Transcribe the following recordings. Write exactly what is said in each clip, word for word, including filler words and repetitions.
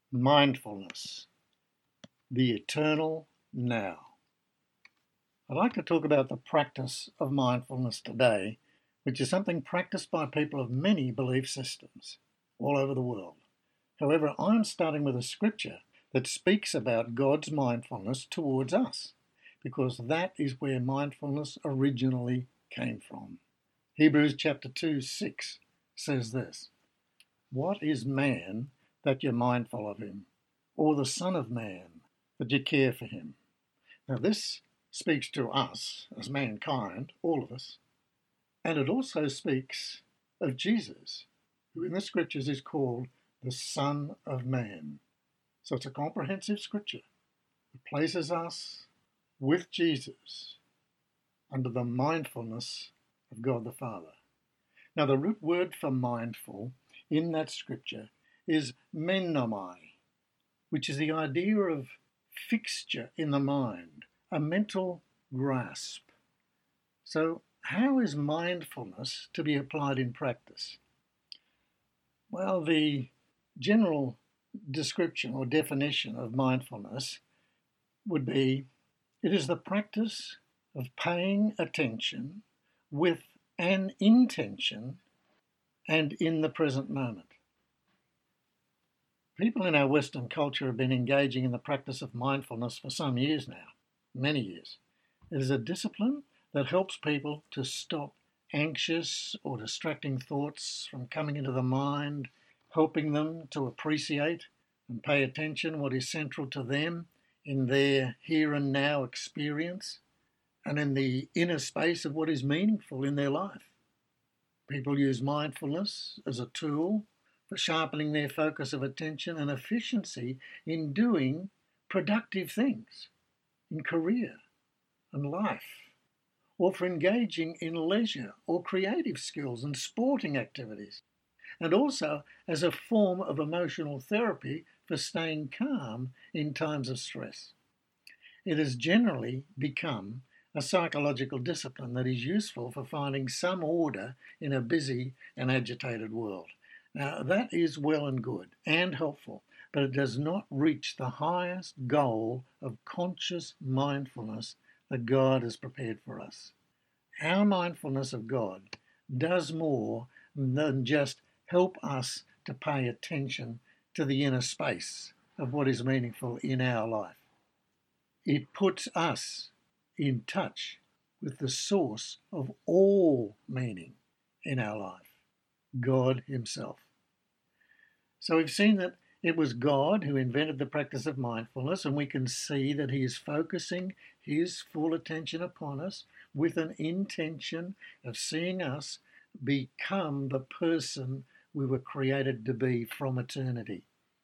Mindfulness, the eternal now. I'd like to talk about the practice of mindfulness today, which is something practiced by people of many belief systems all over the world. However, I'm starting with a scripture that speaks about God's mindfulness towards us, because that is where mindfulness originally came from. Hebrews chapter two, six says this: "What is man that you're mindful of him, or the Son of Man that you care for him?" Now this speaks to us as mankind, all of us, and it also speaks of Jesus, who in the scriptures is called the Son of Man. So it's a comprehensive scripture. It places us with Jesus under the mindfulness of God the Father. Now the root word for mindful in that scripture is menomai, which is the idea of fixture in the mind, a mental grasp. So how is mindfulness to be applied in practice? Well, the general description or definition of mindfulness would be, it is the practice of paying attention with an intention and in the present moment. People in our Western culture have been engaging in the practice of mindfulness for some years now, many years. It is a discipline that helps people to stop anxious or distracting thoughts from coming into the mind, helping them to appreciate and pay attention what is central to them in their here and now experience and in the inner space of what is meaningful in their life. People use mindfulness as a tool for sharpening their focus of attention and efficiency in doing productive things in career and life, or for engaging in leisure or creative skills and sporting activities, and also as a form of emotional therapy for staying calm in times of stress. It has generally become a psychological discipline that is useful for finding some order in a busy and agitated world. Now, that is well and good and helpful, but it does not reach the highest goal of conscious mindfulness that God has prepared for us. Our mindfulness of God does more than just help us to pay attention to the inner space of what is meaningful in our life. It puts us in touch with the source of all meaning in our life, God Himself. So we've seen that it was God who invented the practice of mindfulness, and we can see that He is focusing His full attention upon us with an intention of seeing us become the person we were created to be from eternity.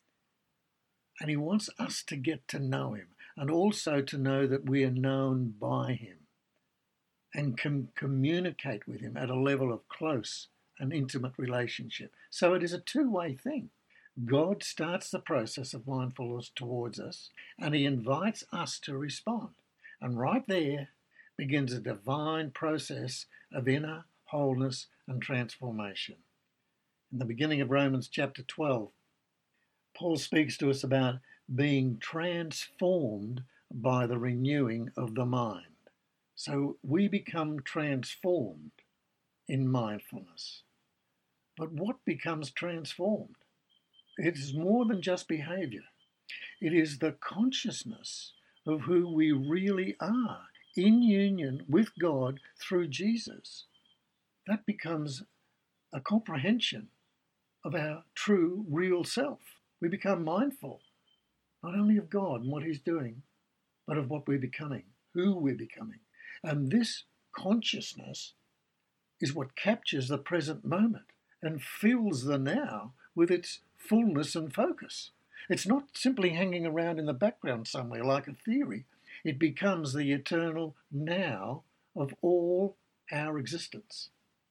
And He wants us to get to know Him, and also to know that we are known by Him and can communicate with Him at a level of close and intimate relationship. So it is a two-way thing. God starts the process of mindfulness towards us, and He invites us to respond. And right there begins a divine process of inner wholeness and transformation. In the beginning of Romans chapter twelve, Paul speaks to us about being transformed by the renewing of the mind. So we become transformed in mindfulness. But what becomes transformed? It is more than just behavior. It is the consciousness of who we really are in union with God through Jesus. That becomes a comprehension of our true, real self. We become mindful not only of God and what He's doing, but of what we're becoming, who we're becoming. And this consciousness is what captures the present moment and fills the now with its fullness and focus. It's not simply hanging around in the background somewhere like a theory. It becomes the eternal now of all our existence.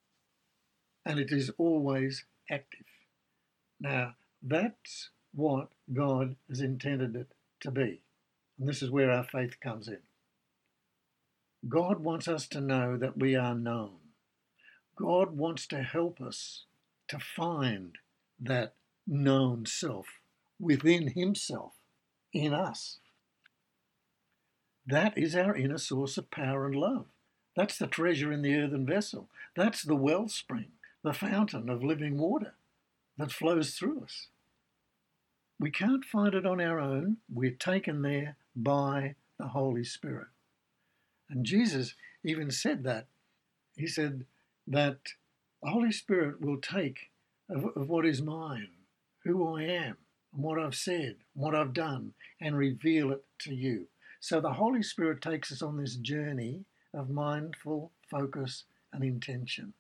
And it is always active. Now, that's what God has intended it to be. And this is where our faith comes in. God wants us to know that we are known. God wants to help us to find that known self within himself, in us. That is our inner source of power and love. That's the treasure in the earthen vessel. That's the wellspring, the fountain of living water that flows through us. We can't find it on our own. We're taken there by the Holy Spirit. And Jesus even said that. He said that the Holy Spirit will take of, of what is mine, who I am, and what I've said, what I've done, and reveal it to you. So the Holy Spirit takes us on this journey of mindful focus and intention.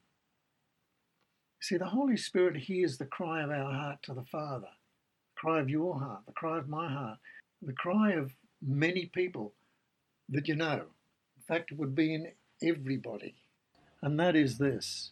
See, the Holy Spirit hears the cry of our heart to the Father, the cry of your heart, the cry of my heart, the cry of many people that you know. In fact, it would be in everybody. And that is this: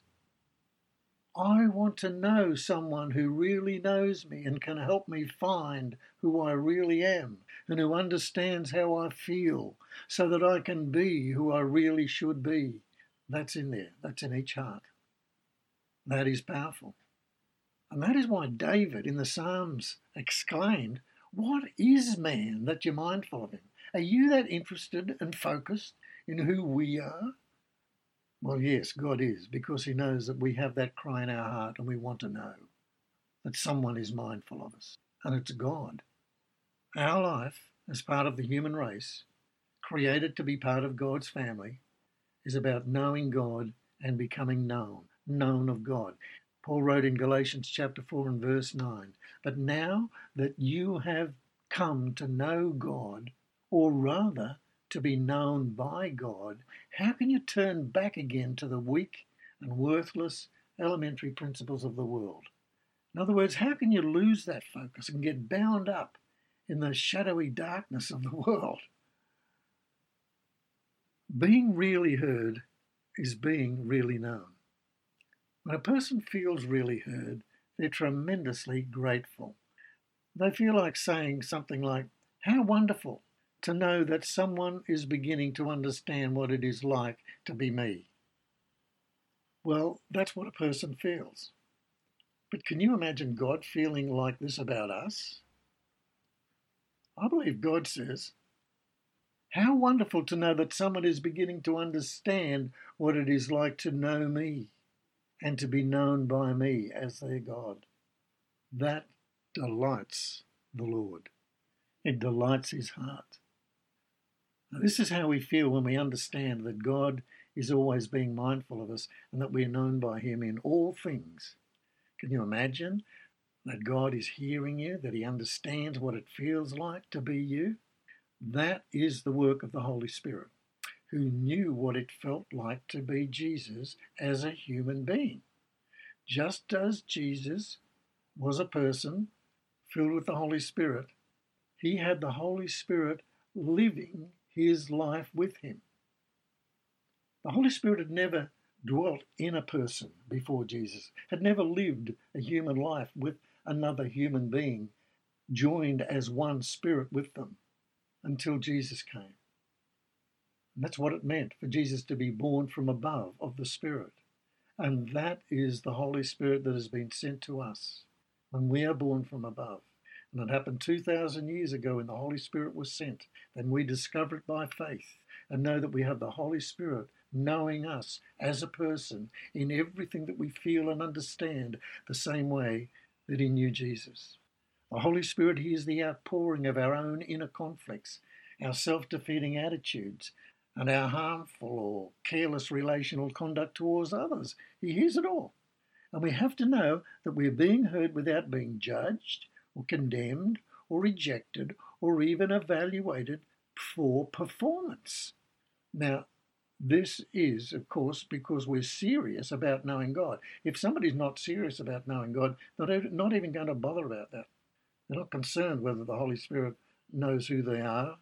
I want to know someone who really knows me and can help me find who I really am and who understands how I feel so that I can be who I really should be. That's in there. That's in each heart. That is powerful. And that is why David in the Psalms exclaimed, "What is man that you're mindful of him?" Are you that interested and focused in who we are? Well, yes, God is, because he knows that we have that cry in our heart and we want to know that someone is mindful of us. And it's God. Our life, as part of the human race, created to be part of God's family, is about knowing God and becoming known, known of God. Paul wrote in Galatians chapter four and verse nine, "But now that you have come to know God, or rather to be known by God, how can you turn back again to the weak and worthless elementary principles of the world?" In other words, how can you lose that focus and get bound up in the shadowy darkness of the world? Being really heard is being really known. When a person feels really heard, they're tremendously grateful. They feel like saying something like, "How wonderful to know that someone is beginning to understand what it is like to be me." Well, that's what a person feels. But can you imagine God feeling like this about us? I believe God says, "How wonderful to know that someone is beginning to understand what it is like to know me and to be known by me as their God." That delights the Lord. It delights his heart. Now, this is how we feel when we understand that God is always being mindful of us and that we are known by him in all things. Can you imagine that God is hearing you, that he understands what it feels like to be you? That is the work of the Holy Spirit, who knew what it felt like to be Jesus as a human being. Just as Jesus was a person filled with the Holy Spirit, he had the Holy Spirit living his life with him. The Holy Spirit had never dwelt in a person before Jesus, had never lived a human life with another human being, joined as one spirit with them, until Jesus came. And that's what it meant for Jesus to be born from above of the Spirit. And that is the Holy Spirit that has been sent to us when we are born from above. And it happened two thousand years ago when the Holy Spirit was sent. Then we discover it by faith and know that we have the Holy Spirit knowing us as a person in everything that we feel and understand, the same way that he knew Jesus. The Holy Spirit hears the outpouring of our own inner conflicts, our self-defeating attitudes, and our harmful or careless relational conduct towards others. He hears it all. And we have to know that we're being heard without being judged or condemned or rejected or even evaluated for performance. Now, this is, of course, because we're serious about knowing God. If somebody's not serious about knowing God, they're not even going to bother about that. They're not concerned whether the Holy Spirit knows who they are.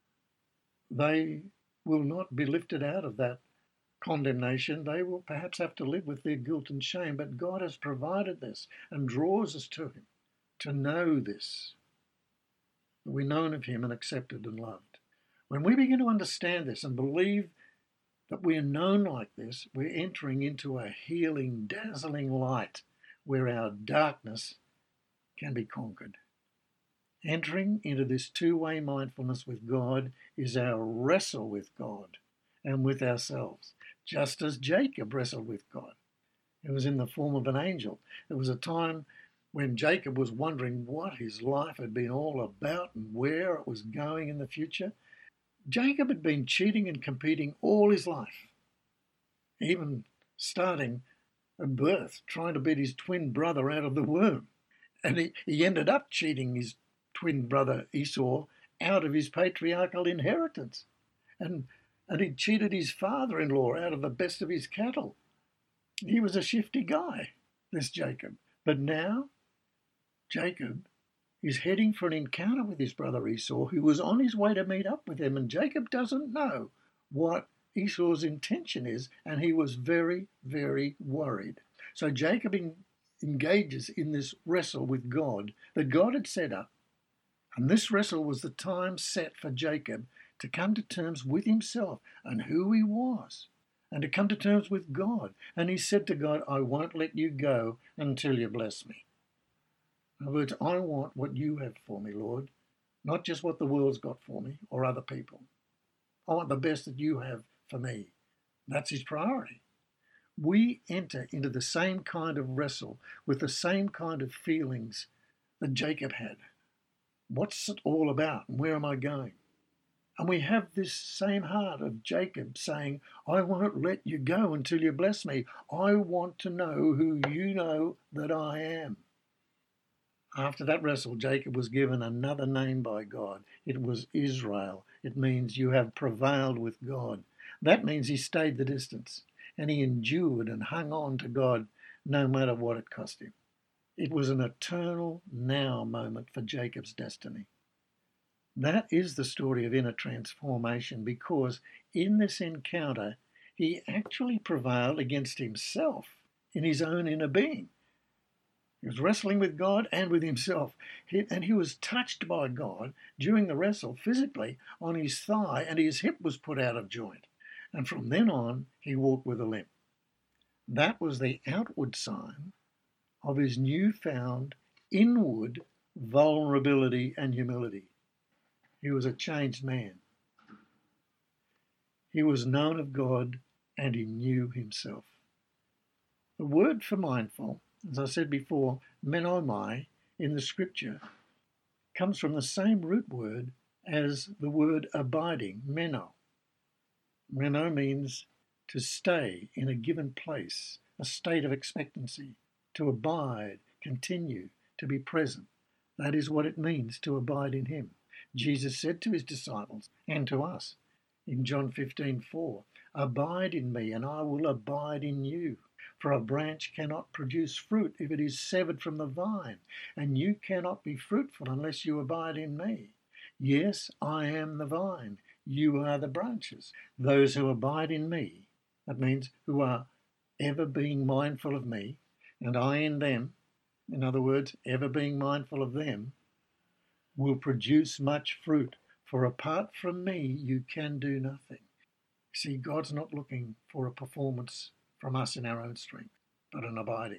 They will not be lifted out of that condemnation. They will perhaps have to live with their guilt and shame, but God has provided this and draws us to him to know this, that we're known of him and accepted and loved. When we begin to understand this and believe that we are known like this, we're entering into a healing, dazzling light where our darkness can be conquered. Entering into this two-way mindfulness with God is our wrestle with God and with ourselves, just as Jacob wrestled with God. It was in the form of an angel. It was a time when Jacob was wondering what his life had been all about and where it was going in the future. Jacob had been cheating and competing all his life, even starting at birth, trying to beat his twin brother out of the womb. And he, he ended up cheating his twin brother Esau out of his patriarchal inheritance. And, and he cheated his father-in-law out of the best of his cattle. He was a shifty guy, this Jacob. But now, Jacob is heading for an encounter with his brother Esau, who was on his way to meet up with him, and Jacob doesn't know what Esau's intention is, and he was very, very worried. So Jacob in, engages in this wrestle with God that God had set up, and this wrestle was the time set for Jacob to come to terms with himself and who he was, and to come to terms with God. And he said to God, I won't let you go until you bless me. In other words, I want what you have for me, Lord, not just what the world's got for me or other people. I want the best that you have for me. That's his priority. We enter into the same kind of wrestle with the same kind of feelings that Jacob had. What's it all about? And where am I going? And we have this same heart of Jacob saying, I won't let you go until you bless me. I want to know who you know that I am. After that wrestle, Jacob was given another name by God. It was Israel. It means you have prevailed with God. That means he stayed the distance, and he endured and hung on to God no matter what it cost him. It was an eternal now moment for Jacob's destiny. That is the story of inner transformation, because in this encounter, he actually prevailed against himself in his own inner being. He was wrestling with God and with himself. He, and he was touched by God during the wrestle physically on his thigh, and his hip was put out of joint. And from then on, he walked with a limp. That was the outward sign of his newfound inward vulnerability and humility. He was a changed man. He was known of God and he knew himself. The word for mindful, as I said before, menomai in the scripture, comes from the same root word as the word abiding, meno. Meno means to stay in a given place, a state of expectancy, to abide, continue, to be present. That is what it means to abide in him. Jesus said to his disciples and to us in John fifteen four, abide in me and I will abide in you. For a branch cannot produce fruit if it is severed from the vine, and you cannot be fruitful unless you abide in me. Yes, I am the vine, you are the branches. Those who abide in me, that means who are ever being mindful of me, and I in them, in other words, ever being mindful of them, will produce much fruit. For apart from me, you can do nothing. See, God's not looking for a performance from us in our own strength, but an abiding.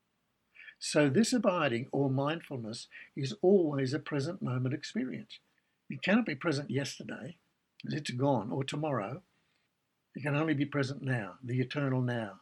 So this abiding or mindfulness is always a present moment experience. It cannot be present yesterday, as it's gone, or tomorrow. It can only be present now, the eternal now.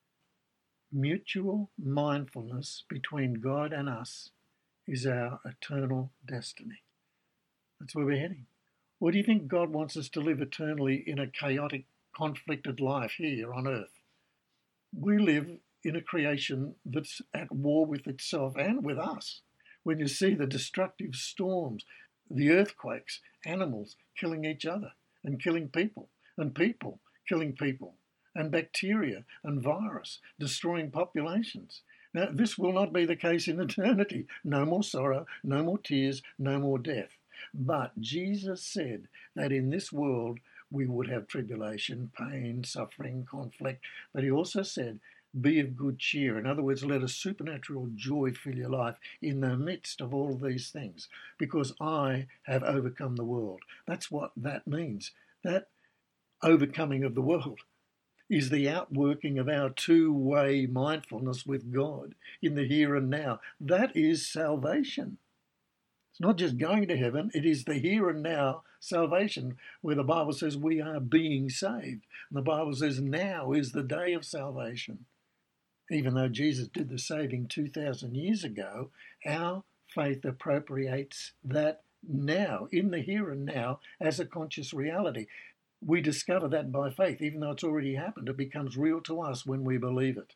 Mutual mindfulness between God and us is our eternal destiny. That's where we're heading. Or do you think God wants us to live eternally in a chaotic, conflicted life here on earth? We live in a creation that's at war with itself and with us. When you see the destructive storms, the earthquakes, animals killing each other and killing people, and people killing people, and bacteria and virus destroying populations. Now, this will not be the case in eternity. No more sorrow, no more tears, no more death. But Jesus said that in this world we would have tribulation, pain, suffering, conflict. But he also said, be of good cheer. In other words, let a supernatural joy fill your life in the midst of all these things, because I have overcome the world. That's what that means. That overcoming of the world is the outworking of our two-way mindfulness with God in the here and now. That is salvation. It's not just going to heaven, it is the here and now salvation, where the Bible says we are being saved. And the Bible says now is the day of salvation. Even though Jesus did the saving two thousand years ago, our faith appropriates that now, in the here and now, as a conscious reality. We discover that by faith. Even though it's already happened, it becomes real to us when we believe it.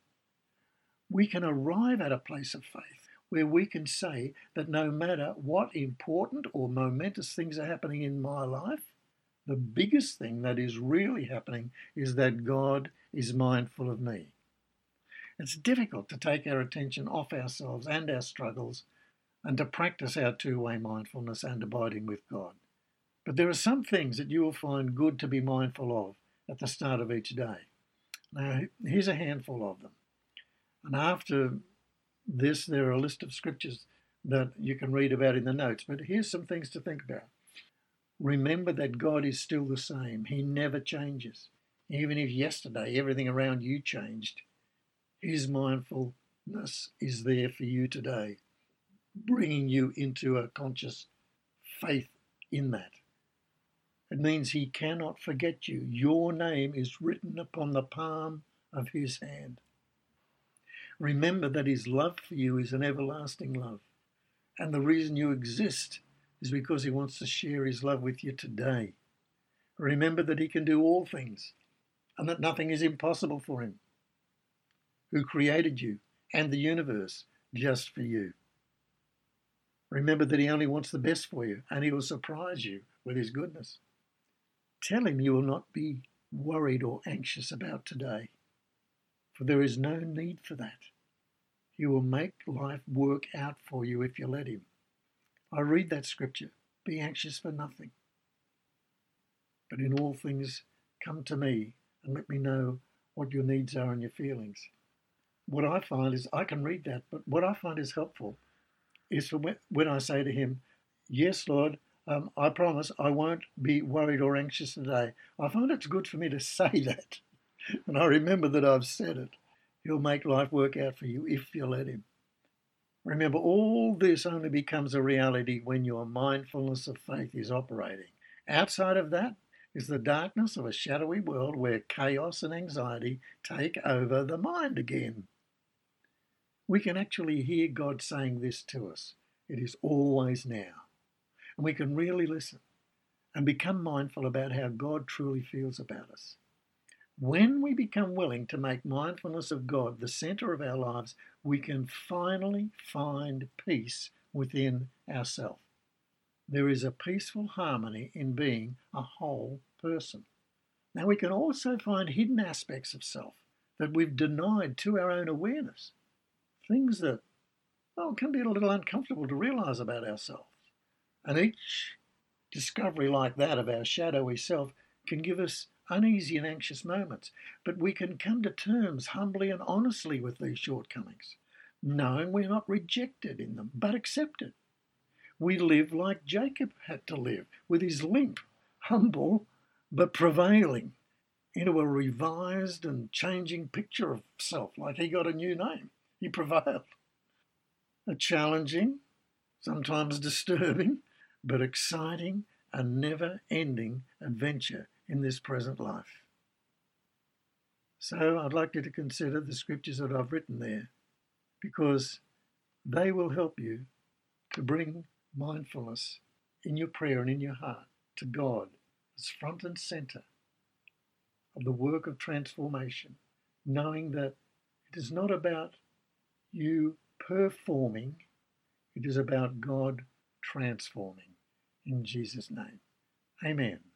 We can arrive at a place of faith where we can say that no matter what important or momentous things are happening in my life, the biggest thing that is really happening is that God is mindful of me. It's difficult to take our attention off ourselves and our struggles and to practice our two-way mindfulness and abiding with God. But there are some things that you will find good to be mindful of at the start of each day. Now, here's a handful of them. And after this, there are a list of scriptures that you can read about in the notes. But here's some things to think about. Remember that God is still the same. He never changes. Even if yesterday everything around you changed, His mindfulness is there for you today, bringing you into a conscious faith in that. It means He cannot forget you. Your name is written upon the palm of His hand. Remember that His love for you is an everlasting love. And the reason you exist is because He wants to share His love with you today. Remember that He can do all things and that nothing is impossible for Him, who created you and the universe just for you. Remember that He only wants the best for you and He will surprise you with His goodness. Tell Him you will not be worried or anxious about today, for there is no need for that. He will make life work out for you if you let Him. I read that scripture, be anxious for nothing, but in all things come to me and let me know what your needs are and your feelings. What I find is I can read that, but what I find is helpful is for when, when I say to Him, yes, Lord, um, I promise I won't be worried or anxious today. I find it's good for me to say that. And I remember that I've said it. He'll make life work out for you if you let Him. Remember, all this only becomes a reality when your mindfulness of faith is operating. Outside of that is the darkness of a shadowy world where chaos and anxiety take over the mind again. We can actually hear God saying this to us. It is always now. And we can really listen and become mindful about how God truly feels about us. When we become willing to make mindfulness of God the center of our lives, we can finally find peace within ourselves. There is a peaceful harmony in being a whole person. Now, we can also find hidden aspects of self that we've denied to our own awareness. Things that, well, can be a little uncomfortable to realize about ourselves. And each discovery like that of our shadowy self can give us uneasy and anxious moments. But we can come to terms humbly and honestly with these shortcomings, knowing we're not rejected in them, but accepted. We live like Jacob had to live, with his limp, humble, but prevailing into a revised and changing picture of self, like he got a new name. He prevailed. A challenging, sometimes disturbing, but exciting and never-ending adventure in this present life. So I'd like you to consider the scriptures that I've written there, because they will help you to bring mindfulness in your prayer and in your heart to God as front and center of the work of transformation, knowing that it is not about you performing, it is about God transforming. In Jesus' name, amen.